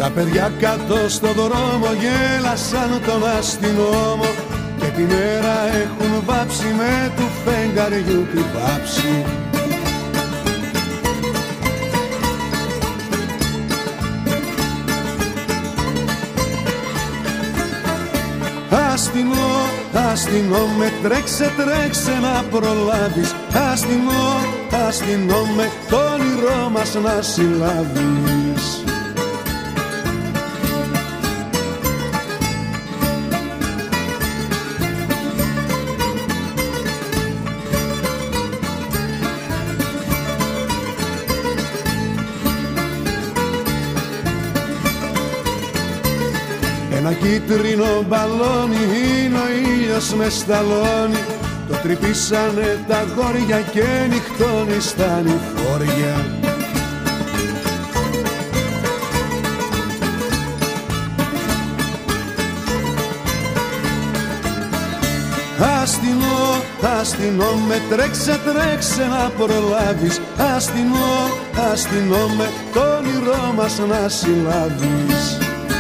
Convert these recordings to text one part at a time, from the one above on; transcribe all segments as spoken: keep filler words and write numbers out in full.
Τα παιδιά κάτω στο δρόμο γέλασαν τον αστυνόμο και τη μέρα έχουν βάψει με του φεγγαριού την πάψη. Αστυνό, αστυνό με, τρέξε, τρέξε να προλάβεις. Αστυνό, αστυνό με, το όνειρό μας να συλλάβεις. Ένα κίτρινο μπαλόνι είναι ο ήλιος με σταλόνι. Το τρυπήσανε τα γόρια και νυχτώνει στα νηφόρια. Αστυνό, αστυνό με, τρέξε, τρέξε να προλάβεις. Αστυνό, αστυνό με, το όνειρό μας να συλλάβεις.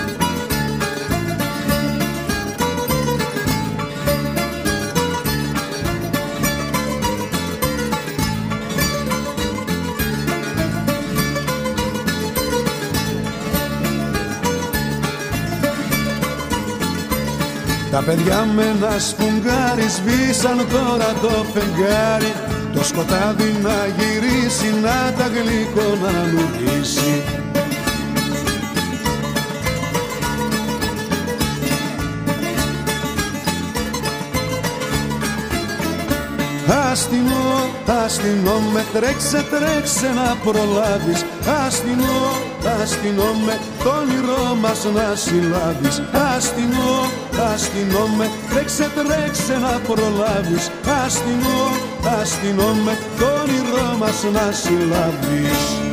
Τα παιδιά με ένα σφουγγάρι σβήσαν τώρα το φεγγάρι. Το σκοτάδι να γυρίσει, να τα γλυκό να λουγίσει. Αστυνό, αστυνό με, τρέξε, τρέξε να προλάβεις. Αστυνό, αστυνό με, το όνειρό μας να συλλάβεις. Αστυνό, αστυνό με, τρέξε, τρέξε να προλάβεις. Αστυνό, αστυνό με, το όνειρό μας να συλλάβεις.